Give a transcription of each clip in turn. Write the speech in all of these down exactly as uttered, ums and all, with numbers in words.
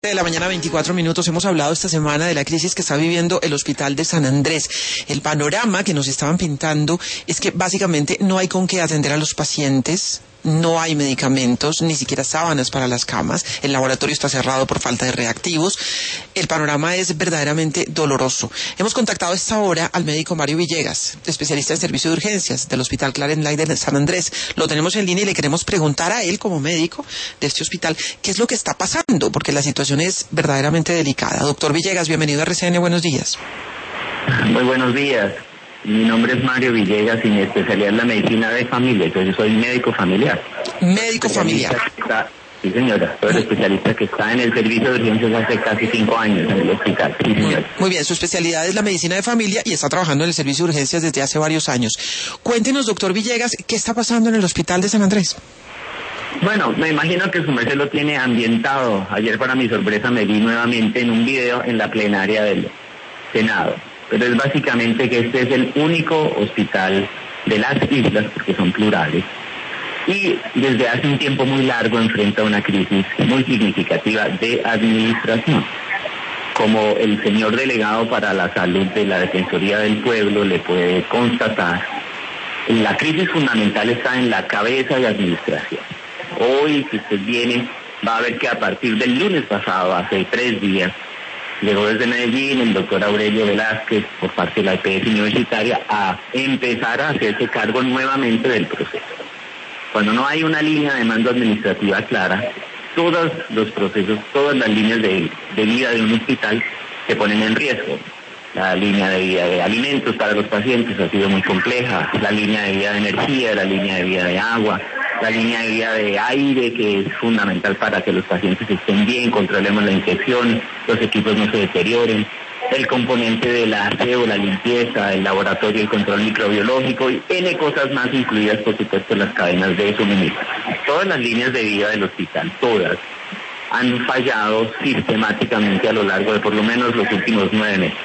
De la mañana, veinticuatro minutos. Hemos hablado esta semana de la crisis que está viviendo el Hospital de San Andrés. El panorama que nos estaban pintando es que básicamente no hay con qué atender a los pacientes, no hay medicamentos, ni siquiera sábanas para las camas, el laboratorio está cerrado por falta de reactivos. El panorama es verdaderamente doloroso. Hemos contactado a esta hora al médico Mario Villegas, especialista en servicio de urgencias del Hospital Clarence Light de San Andrés. Lo tenemos en línea y le queremos preguntar a él, como médico de este hospital, qué es lo que está pasando, porque la situación es verdaderamente delicada. Doctor Villegas, bienvenido a R C N, buenos días. Muy buenos días. Mi nombre es Mario Villegas y mi especialidad es la medicina de familia. Entonces, yo soy médico familiar. Médico familiar. Está, sí, señora. Soy el especialista que está en el servicio de urgencias hace casi cinco años en el hospital. Sí, señora. Muy bien, su especialidad es la medicina de familia y está trabajando en el servicio de urgencias desde hace varios años. Cuéntenos, doctor Villegas, ¿qué está pasando en el Hospital de San Andrés? Bueno, me imagino que su merced lo tiene ambientado. Ayer, para mi sorpresa, me vi nuevamente en un video en la plenaria del Senado. Pero es básicamente que este es el único hospital de las islas, porque son plurales, y desde hace un tiempo muy largo enfrenta una crisis muy significativa de administración. Como el señor delegado para la salud de la Defensoría del Pueblo le puede constatar, la crisis fundamental está en la cabeza de administración. Hoy, si usted viene, va a ver que a partir del lunes pasado, hace tres días, llegó desde Medellín el doctor Aurelio Velázquez, por parte de la E P S universitaria, a empezar a hacerse cargo nuevamente del proceso. Cuando no hay una línea de mando administrativa clara, todos los procesos, todas las líneas de, de vida de un hospital se ponen en riesgo. La línea de vida de alimentos para los pacientes ha sido muy compleja, la línea de vida de energía, la línea de vida de agua, la línea de vida de aire, que es fundamental para que los pacientes estén bien, controlemos la infección, los equipos no se deterioren, el componente del aseo, la limpieza, el laboratorio, el control microbiológico y N cosas más, incluidas por supuesto las cadenas de suministro. Todas las líneas de vida del hospital, todas, han fallado sistemáticamente a lo largo de por lo menos los últimos nueve meses.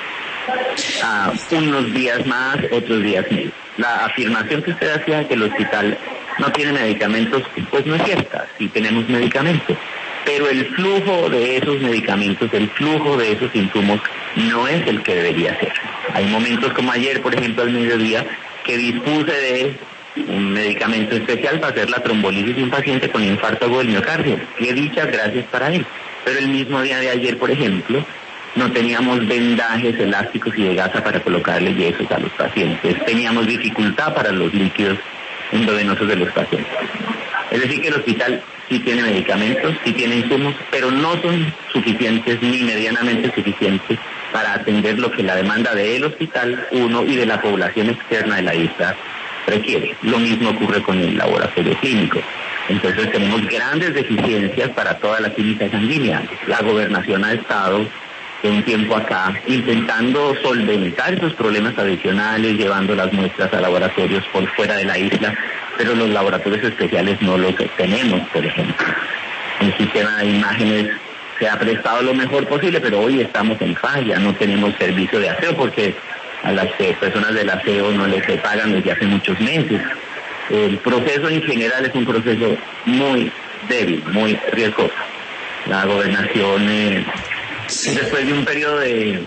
Ah, unos días más, otros días menos. La afirmación que usted hacía de que el hospital no tiene medicamentos, pues no es cierta, sí tenemos medicamentos, pero el flujo de esos medicamentos, el flujo de esos insumos no es el que debería ser. Hay momentos como ayer, por ejemplo, al mediodía, que dispuse de un medicamento especial para hacer la trombolisis de un paciente con infarto agudo del miocardio. Qué dicha, gracias para él. Pero el mismo día de ayer, por ejemplo, no teníamos vendajes elásticos y de gasa para colocarle yesos a los pacientes. Teníamos dificultad para los líquidos endovenosos de los pacientes. Es decir, que el hospital sí tiene medicamentos, sí tiene insumos, pero no son suficientes ni medianamente suficientes para atender lo que la demanda del hospital, uno, y de la población externa de la isla requiere. Lo mismo ocurre con el laboratorio clínico. Entonces tenemos grandes deficiencias para toda la química sanguínea. La gobernación ha estado de un tiempo acá intentando solventar esos problemas adicionales, llevando las muestras a laboratorios por fuera de la isla, pero los laboratorios especiales no los tenemos, por ejemplo. El sistema de imágenes se ha prestado lo mejor posible, pero hoy estamos en falla, no tenemos servicio de aseo porque a las eh, personas del aseo no les se pagan desde hace muchos meses. El proceso en general es un proceso muy débil, muy riesgoso. La gobernación, eh, sí. después de un periodo de,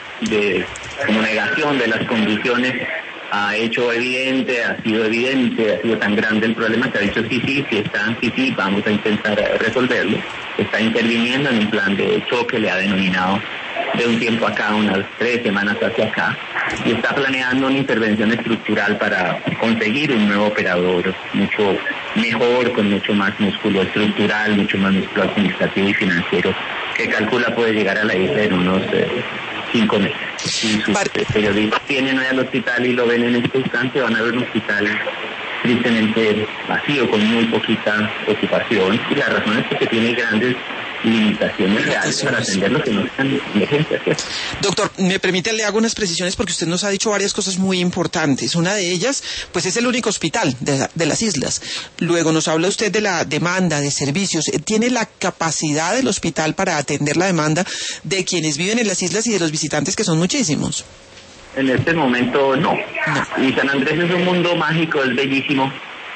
de como negación de las condiciones, ha hecho evidente, ha sido evidente, ha sido tan grande el problema que ha dicho sí, sí, sí está, sí, sí, vamos a intentar resolverlo. Está interviniendo en un plan de choque, le ha denominado de un tiempo acá, unas tres semanas hacia acá, y está planeando una intervención estructural para conseguir un nuevo operador mucho mejor, con mucho más músculo estructural, mucho más músculo administrativo y financiero, que calcula puede llegar a la isla en unos eh, cinco meses. Si sus periodistas vienen hoy al hospital y lo ven en este instante, van a ver un hospital tristemente vacío, con muy poquita ocupación, y la razón es que tiene grandes limitaciones reales para atender lo que no están emergencias. Doctor, me permite, le hago unas precisiones porque usted nos ha dicho varias cosas muy importantes. Una de ellas, pues es el único hospital de, la, de las islas. Luego nos habla usted de la demanda de servicios. ¿Tiene la capacidad del hospital para atender la demanda de quienes viven en las islas y de los visitantes, que son muchísimos? En este momento no. no. Y San Andrés es un mundo mágico, es bellísimo,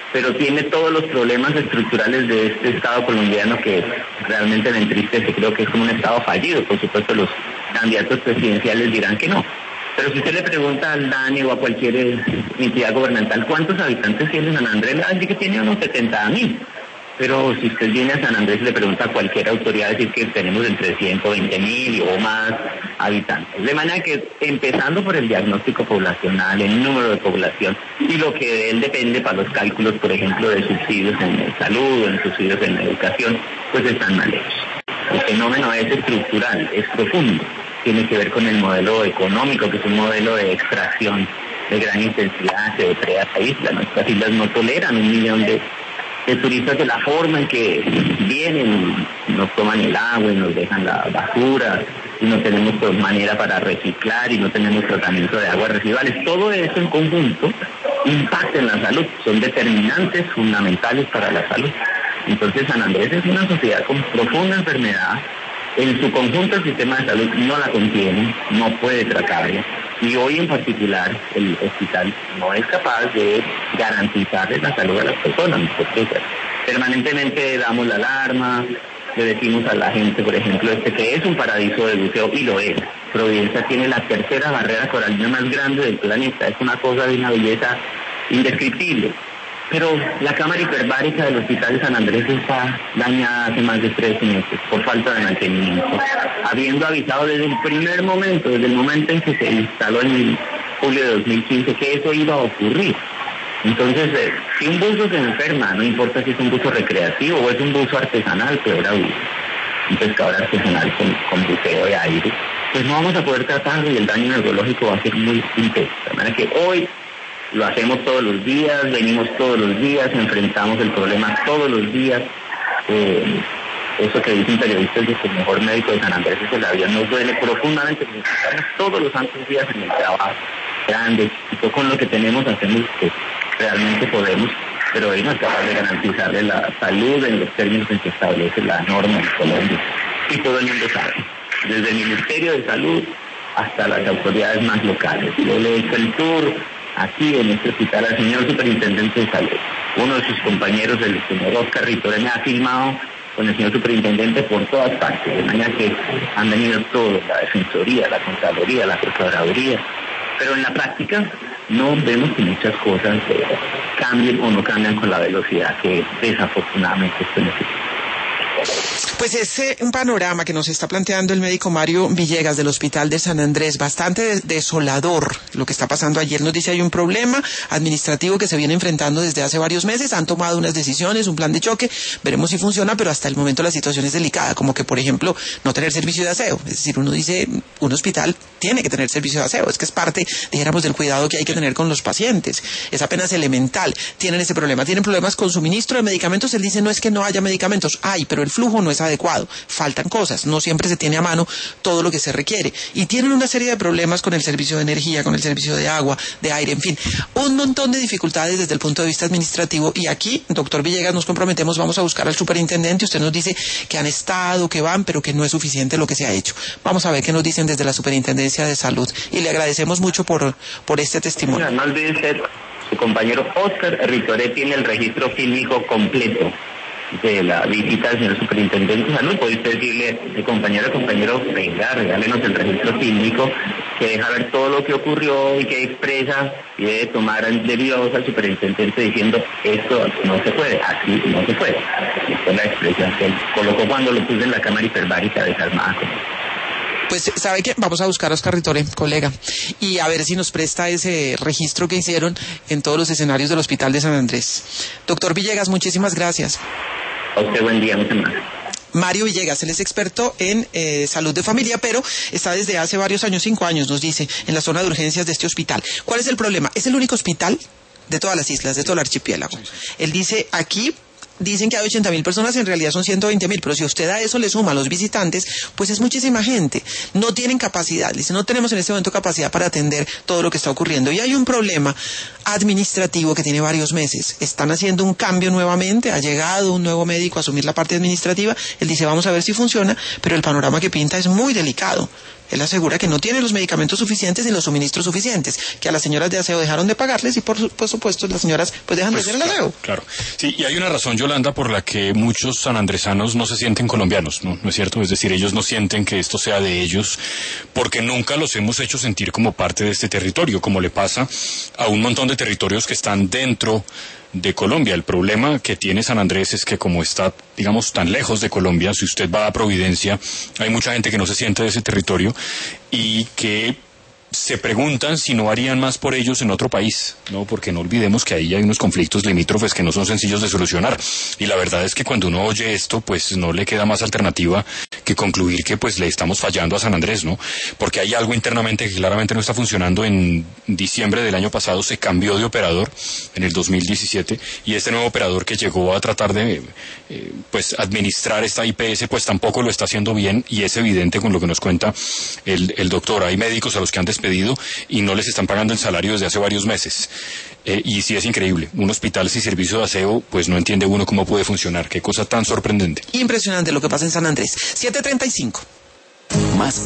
pero tiene todos los problemas estructurales de este Estado colombiano que realmente me entristece. Creo que es como un Estado fallido. Por supuesto, los candidatos presidenciales dirán que no. Pero si usted le pregunta al DANE o a cualquier entidad gubernamental cuántos habitantes tiene San Andrés, le va a decir que tiene unos setenta mil. Pero si usted viene a San Andrés y le pregunta a cualquier autoridad, decir que tenemos entre ciento veinte mil o más habitantes. De manera que, empezando por el diagnóstico poblacional, el número de población y lo que de él depende para los cálculos, por ejemplo, de subsidios en salud, en subsidios en educación, pues están mal hechos. El fenómeno es estructural, es profundo. Tiene que ver con el modelo económico, que es un modelo de extracción de gran intensidad que depreda esta isla. Nuestras islas no toleran un millón de, de turistas de la forma en que vienen, nos toman el agua y nos dejan la basura, y no tenemos pues, manera para reciclar y no tenemos tratamiento de aguas residuales. Todo eso en conjunto impacta en la salud, son determinantes fundamentales para la salud. Entonces San Andrés es una sociedad con profunda enfermedad. En su conjunto el sistema de salud no la contiene, no puede tratarla, y hoy en particular el hospital no es capaz de garantizarle la salud a las personas, porque permanentemente damos la alarma, le decimos a la gente, por ejemplo, este que es un paraíso de buceo, y lo es. Providencia tiene la tercera barrera coralina más grande del planeta, es una cosa de una belleza indescriptible. Pero la cámara hiperbárica del Hospital de San Andrés está dañada hace más de tres meses por falta de mantenimiento, habiendo avisado desde el primer momento, desde el momento en que se instaló en julio de dos mil quince, que eso iba a ocurrir. Entonces, eh, si un buzo se enferma, no importa si es un buzo recreativo o es un buzo artesanal, peor aún, un pescador artesanal con, con buceo de aire, pues no vamos a poder tratarlo y el daño neurológico va a ser muy intenso. De manera que hoy lo hacemos todos los días, venimos todos los días, enfrentamos el problema todos los días. Eh, eso que dicen periodistas de que el mejor médico de San Andrés es el avión, nos duele profundamente, porque estamos todos los santos días en el trabajo, grande, y con lo que tenemos hacemos que realmente podemos, pero hoy no es capaz de garantizarle la salud en los términos en que establece la norma en Colombia. Y todo el mundo sabe, desde el Ministerio de Salud hasta las autoridades más locales. Yo le he hecho el tour aquí en este hospital al señor superintendente de salud. Uno de sus compañeros, el señor Oscar Ritore, me ha filmado con el señor superintendente por todas partes, de manera que han venido todos, la Defensoría, la Contraloría, la Procuraduría, pero en la práctica no vemos que muchas cosas eh, cambien o no cambian con la velocidad que desafortunadamente se necesita. Pues es un panorama que nos está planteando el médico Mario Villegas del Hospital de San Andrés, bastante desolador lo que está pasando. Ayer nos dice hay un problema administrativo que se viene enfrentando desde hace varios meses, han tomado unas decisiones, un plan de choque, veremos si funciona, pero hasta el momento la situación es delicada, como que por ejemplo no tener servicio de aseo, es decir, uno dice un hospital tiene que tener servicio de aseo, es que es parte, dijéramos, del cuidado que hay que tener con los pacientes, es apenas elemental. Tienen ese problema, tienen problemas con suministro de medicamentos. Él dice no es que no haya medicamentos, hay, pero el flujo no es adecuado, faltan cosas, no siempre se tiene a mano todo lo que se requiere, y tienen una serie de problemas con el servicio de energía, con el servicio de agua, de aire, en fin, un montón de dificultades desde el punto de vista administrativo. Y aquí, doctor Villegas, nos comprometemos, vamos a buscar al superintendente. Usted nos dice que han estado, que van, pero que no es suficiente lo que se ha hecho. Vamos a ver qué nos dicen desde la Superintendencia de Salud, y le agradecemos mucho por, por este testimonio. No olvide usted, su compañero Oscar Ritore tiene el registro clínico completo de la visita del señor superintendente de salud. Puede usted decirle, de compañero a compañero, venga, regálenos el registro clínico que deja ver todo lo que ocurrió y que expresa y debe tomar debido a voz al superintendente diciendo esto no se puede, así no se puede. Esta es la expresión que él colocó cuando lo puso en la cámara hiperbárica desarmada. Pues, ¿sabe qué? Vamos a buscar a Oscar Ritore, colega, y a ver si nos presta ese registro que hicieron en todos los escenarios del Hospital de San Andrés. Doctor Villegas, muchísimas gracias. A usted buen día, muchas gracias. Mario Villegas, él es experto en eh, salud de familia, pero está desde hace varios años, cinco años, nos dice, en la zona de urgencias de este hospital. ¿Cuál es el problema? Es el único hospital de todas las islas, de todo el archipiélago. Él dice, aquí dicen que hay ochenta mil personas, en realidad son ciento veinte mil, pero si usted a eso le suma a los visitantes, pues es muchísima gente. No tienen capacidad, dice, no tenemos en este momento capacidad para atender todo lo que está ocurriendo. Y hay un problema administrativo que tiene varios meses. Están haciendo un cambio nuevamente, ha llegado un nuevo médico a asumir la parte administrativa, él dice, vamos a ver si funciona, pero el panorama que pinta es muy delicado. Él asegura que no tiene los medicamentos suficientes ni los suministros suficientes, que a las señoras de aseo dejaron de pagarles y por, por supuesto las señoras pues dejan pues, de hacer el aseo. Claro, claro. Sí, y hay una razón, Yolanda, por la que muchos sanandresanos no se sienten colombianos, ¿no? ¿No es cierto? Es decir, ellos no sienten que esto sea de ellos porque nunca los hemos hecho sentir como parte de este territorio, como le pasa a un montón de territorios que están dentro de Colombia. El problema que tiene San Andrés es que como está, digamos, tan lejos de Colombia, si usted va a Providencia, hay mucha gente que no se siente de ese territorio y que se preguntan si no harían más por ellos en otro país, ¿no? Porque no olvidemos que ahí hay unos conflictos limítrofes que no son sencillos de solucionar. Y la verdad es que cuando uno oye esto, pues no le queda más alternativa que concluir que pues le estamos fallando a San Andrés, ¿no? Porque hay algo internamente que claramente no está funcionando. En diciembre del año pasado se cambió de operador, en el dos mil diecisiete, y este nuevo operador que llegó a tratar de eh, pues administrar esta I P S, pues tampoco lo está haciendo bien, y es evidente con lo que nos cuenta el, el doctor. Hay médicos a los que han despedido y no les están pagando el salario desde hace varios meses. Eh, y sí es increíble. Un hospital sin servicio de aseo, pues no entiende uno cómo puede funcionar. Qué cosa tan sorprendente. Impresionante lo que pasa en San Andrés. siete treinta y cinco. Más